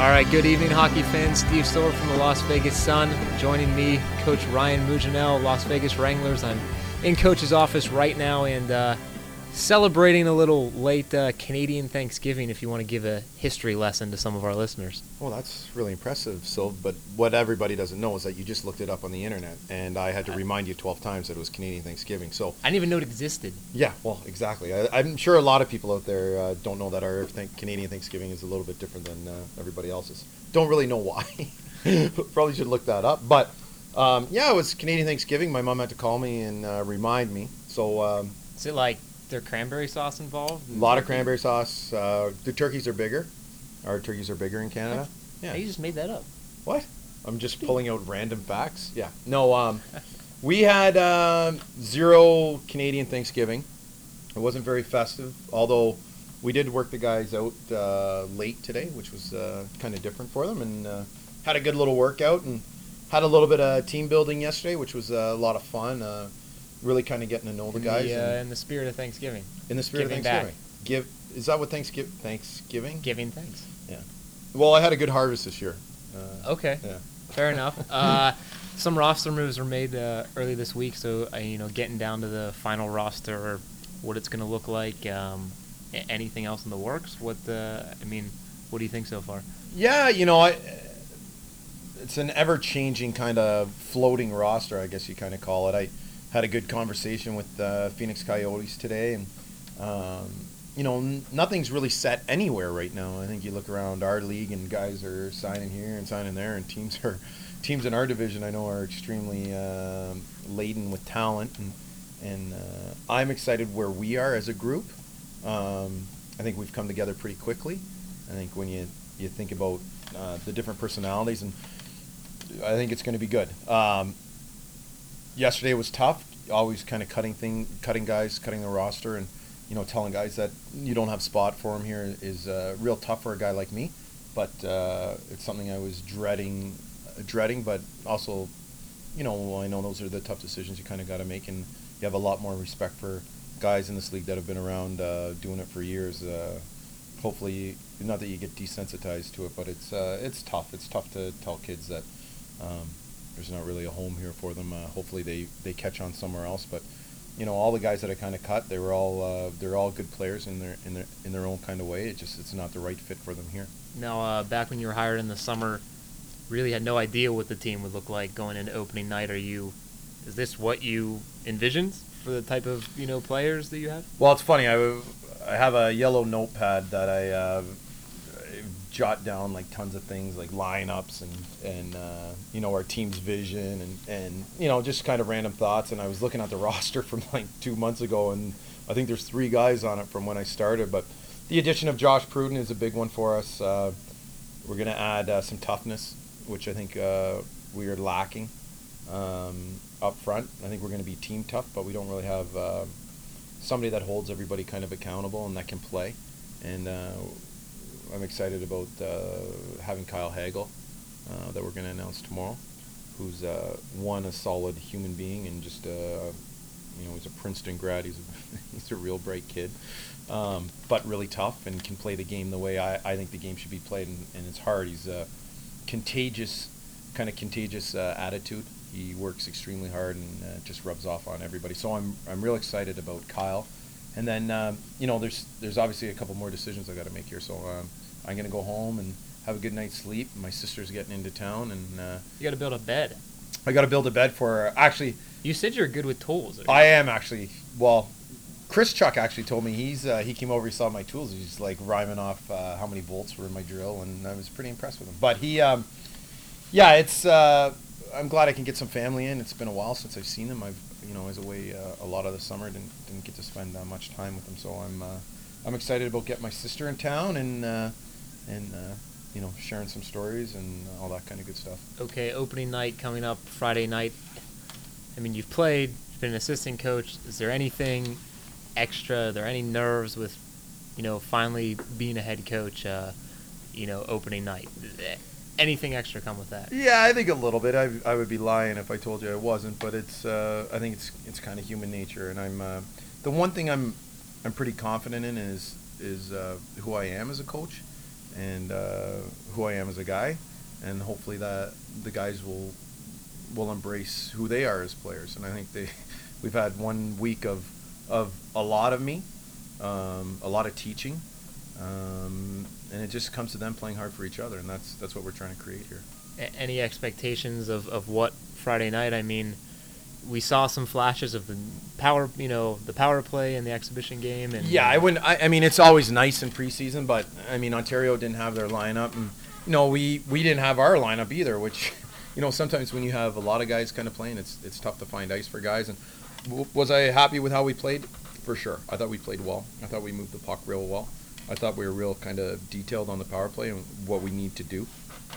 All right, good evening, hockey fans. Steve Stover from the Las Vegas Sun. Joining me, Coach Ryan Muginel, Las Vegas Wranglers. I'm in Coach's office right now and celebrating a little late Canadian Thanksgiving, if you want to give a history lesson to some of our listeners. Well, that's really impressive, Sylv, but what everybody doesn't know is that you just looked it up on the internet, and I had to remind you 12 times that it was Canadian Thanksgiving. So I didn't even know it existed. Yeah, well, exactly. I'm sure a lot of people out there don't know that our Canadian Thanksgiving is a little bit different than everybody else's. Don't really know why. Probably should look that up. But, yeah, it was Canadian Thanksgiving. My mom had to call me and remind me. So Is it like there cranberry sauce involved? a lot of cranberry sauce. The turkeys are bigger. Our turkeys are bigger in Canada. Yeah, you just made that up. What? I'm just pulling out random facts. Yeah. No, we had 0 Canadian Thanksgiving. It wasn't very festive, although we did work the guys out late today, which was kind of different for them, and had a good little workout and had a little bit of team building yesterday, which was a lot of fun. Really kind of getting to know the guys. In the spirit of Thanksgiving. In the spirit Giving of Thanksgiving. Is that what Thanksgiving? Giving thanks. Yeah. Well, I had a good harvest this year. Okay. Yeah. Fair enough. Some roster moves were made early this week, so getting down to the final roster or what it's going to look like. Anything else in the works? What do you think so far? Yeah, it's an ever-changing kind of floating roster, I guess you kind of call it. I had a good conversation with Phoenix Coyotes today, and nothing's really set anywhere right now. I think you look around our league, and guys are signing here and signing there, and teams in our division I know are extremely laden with talent, and I'm excited where we are as a group. I think we've come together pretty quickly. I think when you think about the different personalities, and I think it's going to be good. Yesterday was tough. Always kind of cutting guys, cutting the roster, and telling guys that you don't have spot for them here is real tough for a guy like me. But it's something I was dreading. But also, I know those are the tough decisions you kind of got to make, and you have a lot more respect for guys in this league that have been around doing it for years. Hopefully, not that you get desensitized to it, but it's tough. It's tough to tell kids that there's not really a home here for them. Hopefully, they catch on somewhere else. But all the guys that I kind of cut, they're all good players in their own kind of way. It's not the right fit for them here. Now, back when you were hired in the summer, really had no idea what the team would look like going into opening night. Is this what you envisioned for the type of players that you have? Well, it's funny. I have a yellow notepad that I jot down like tons of things like lineups and our team's vision and just kind of random thoughts. And I was looking at the roster from like 2 months ago, and I think there's 3 guys on it from when I started. But the addition of Josh Pruden is a big one for us. We're going to add some toughness, which I think we are lacking up front. I think we're going to be team tough, but we don't really have somebody that holds everybody kind of accountable and that can play. And I'm excited about having Kyle Hagel that we're going to announce tomorrow, who's a solid human being and just he's a Princeton grad. He's a real bright kid, but really tough and can play the game the way I think the game should be played. And it's hard. He's a contagious attitude. He works extremely hard and just rubs off on everybody. So I'm real excited about Kyle. And then there's obviously a couple more decisions I got to make here. So I'm going to go home and have a good night's sleep. My sister's getting into town, and you got to build a bed. I got to build a bed for her. Actually, you said you're good with tools. I am actually. Well, Chris Chuck actually told me he came over, he saw my tools, he's like rhyming off how many bolts were in my drill, and I was pretty impressed with him. But he, it's. I'm glad I can get some family in. It's been a while since I've seen them. I was away a lot of the summer, didn't get to spend much time with them. So I'm excited about getting my sister in town and sharing some stories and all that kind of good stuff. Okay, opening night coming up Friday night. I mean, you've played, you've been an assistant coach. Is there anything extra? Are there any nerves with, finally being a head coach? Opening night. Anything extra come with that? Yeah, I think a little bit. I would be lying if I told you I wasn't, but it's. I think it's kind of human nature, and I'm. The one thing I'm pretty confident in is who I am as a coach, and who I am as a guy, and hopefully that the guys will embrace who they are as players. And I think we've had 1 week of a lot of me, a lot of teaching, and it just comes to them playing hard for each other, and that's what we're trying to create here. Any expectations of what Friday night? I mean, we saw some flashes of the power play in the exhibition game. And yeah, I mean, it's always nice in preseason, but I mean, Ontario didn't have their lineup, and we didn't have our lineup either. Which, sometimes when you have a lot of guys kind of playing, it's tough to find ice for guys. And was I happy with how we played? For sure. I thought we played well. I thought we moved the puck real well. I thought we were real kind of detailed on the power play and what we need to do.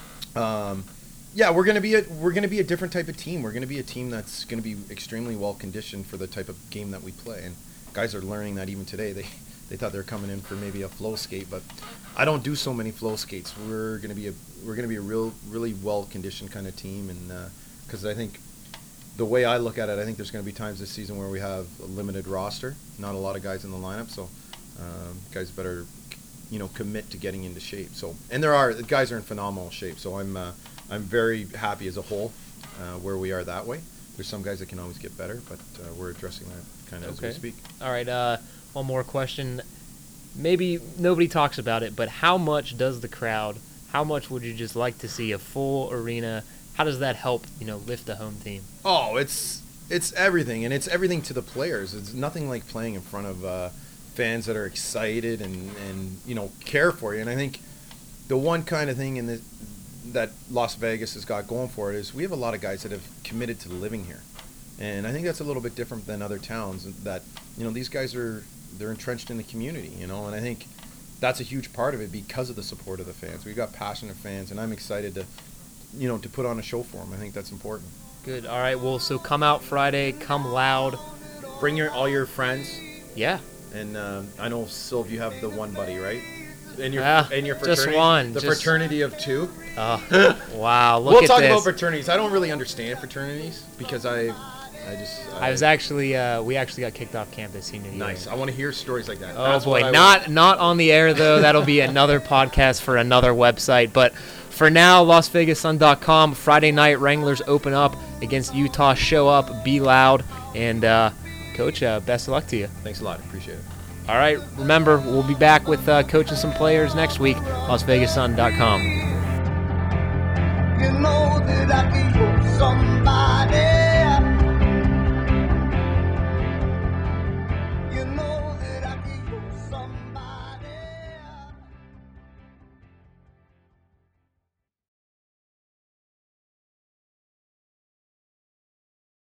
Yeah, we're gonna be a different type of team. We're gonna be a team that's gonna be extremely well conditioned for the type of game that we play. And guys are learning that even today. They thought they were coming in for maybe a flow skate, but I don't do so many flow skates. We're gonna be a really well conditioned kind of team, and because I think the way I look at it, I think there's gonna be times this season where we have a limited roster, not a lot of guys in the lineup, so guys better commit to getting into shape. So, and the guys are in phenomenal shape. So I'm very happy as a whole where we are that way. There's some guys that can always get better, but we're addressing that kind of as we speak. All right, one more question. Maybe nobody talks about it, but how much does the crowd, how much would you just like to see a full arena? How does that help, lift the home team? Oh, it's everything, and it's everything to the players. It's nothing like playing in front of fans that are excited and care for you. And I think the one kind of thing that Las Vegas has got going for it is we have a lot of guys that have committed to living here, and I think that's a little bit different than other towns. That these guys they're entrenched in the community, and I think that's a huge part of it because of the support of the fans. We've got passionate fans, and I'm excited to put on a show for them. I think that's important. Good. All right. Well, so come out Friday. Come loud. Bring all your friends. Yeah. And I know, Sylv, you have the one buddy, right? And your fraternity, just one. Fraternity of two. Wow! We'll talk about fraternities. I don't really understand fraternities because I was actually we actually got kicked off campus senior year. Nice. I want to hear stories like that. Oh, that's boy, not on the air though. That'll be another podcast for another website. But for now, LasVegasSun.com. Friday night, Wranglers open up against Utah. Show up, be loud, and Coach, best of luck to you. Thanks a lot. Appreciate it. All right. Remember, we'll be back with coaching some players next week. LasVegasSun.com.